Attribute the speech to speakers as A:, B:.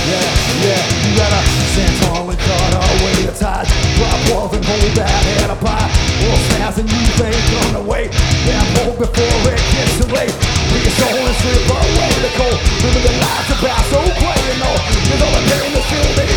A: Yeah, you gotta stand tall and cut away the tide. Drop walls and hold that head up high. World snaps and you ain't gonna wait. Yeah, hold before it gets too late. Be your soul and strip away the cold. Living the lives about so quiet, you know. There's all the pain in the field.